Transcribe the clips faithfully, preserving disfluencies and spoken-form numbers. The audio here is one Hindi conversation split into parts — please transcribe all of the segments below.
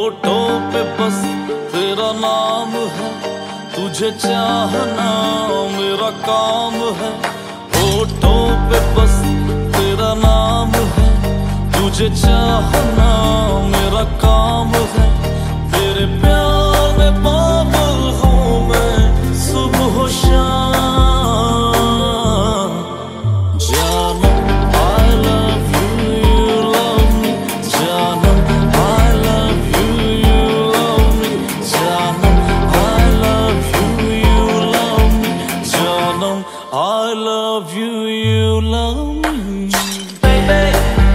होठों पे बस तेरा नाम है, तुझे चाहना मेरा काम है। होठों पे बस तेरा नाम है, तुझे चाहना मेरा काम है। तेरे प्यार में पागल हूँ मैं सुबह शाम। जानम I love you, you love me। जानम I love you, you love me। जानम I love you, you love me। जानम I love you, you love me। Baby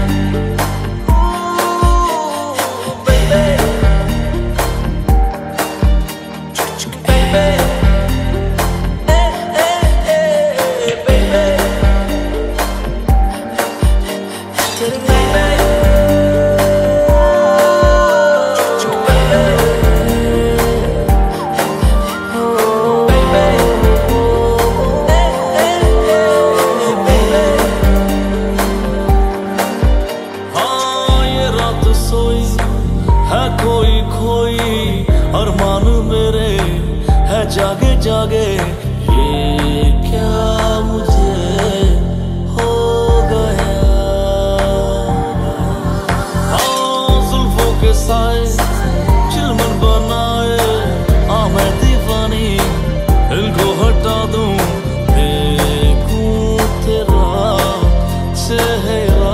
है कोई खोई अरमान मेरे है जागे जागे। ये क्या मुझे हो गया। हाँ जुल्फों के साए चिलमन बनाए, आ मैं दीवानी दिल को हटा दूं। देखूं तेरा चेहरा,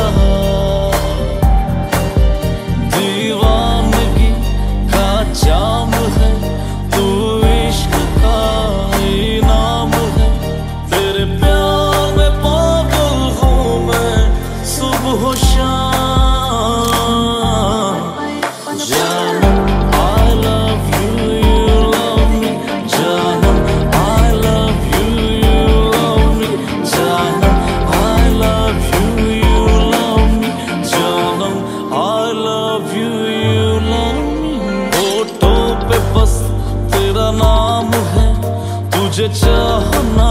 जाम है तू इश्क का इनाम है। तेरे प्यार में पागल हूँ मैं सुबह शाम। जानम I love you, you love me। जानम I love you, you love me। जानम I love you, you love me। जानम I love you, you love me। होठों पे बस तेरा नाम है, तुझे चाहना